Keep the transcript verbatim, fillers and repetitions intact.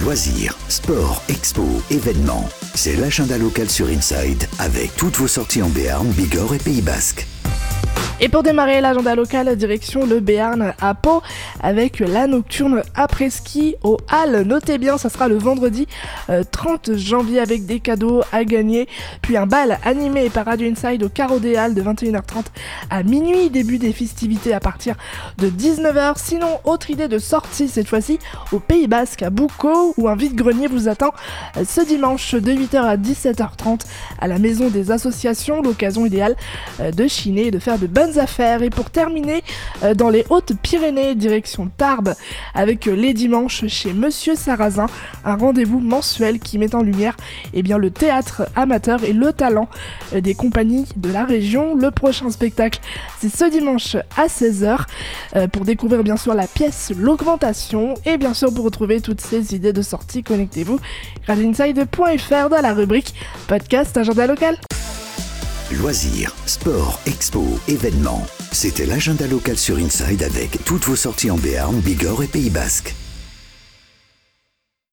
Loisirs, sport, expo, événements. C'est l'agenda local sur Inside avec toutes vos sorties en Béarn, Bigorre et Pays Basque. Et pour démarrer l'agenda local, direction le Béarn à Pau avec la nocturne après-ski au Halles. Notez bien, ça sera le vendredi euh, trente janvier avec des cadeaux à gagner. Puis un bal animé par Radio Inside au Carreau des Halles de vingt et une heures trente à minuit. Début des festivités à partir de dix-neuf heures. Sinon, autre idée de sortie cette fois-ci au Pays Basque à Boucau où un vide-grenier vous attend euh, ce dimanche de huit heures à dix-sept heures trente à la Maison des Associations. L'occasion idéale euh, de chiner et de faire de bonnes affaires. Et pour terminer, euh, dans les Hautes-Pyrénées, direction Tarbes, avec euh, les dimanches chez Monsieur Sarrazin, un rendez-vous mensuel qui met en lumière eh bien, le théâtre amateur et le talent euh, des compagnies de la région. Le prochain spectacle, c'est ce dimanche à seize heures, euh, pour découvrir bien sûr la pièce L'Augmentation, et bien sûr pour retrouver toutes ces idées de sortie, connectez-vous radio inside point f r dans la rubrique podcast agenda local. Loisirs, sport, expo, événements. C'était l'agenda local sur Inside avec toutes vos sorties en Béarn, Bigorre et Pays Basque.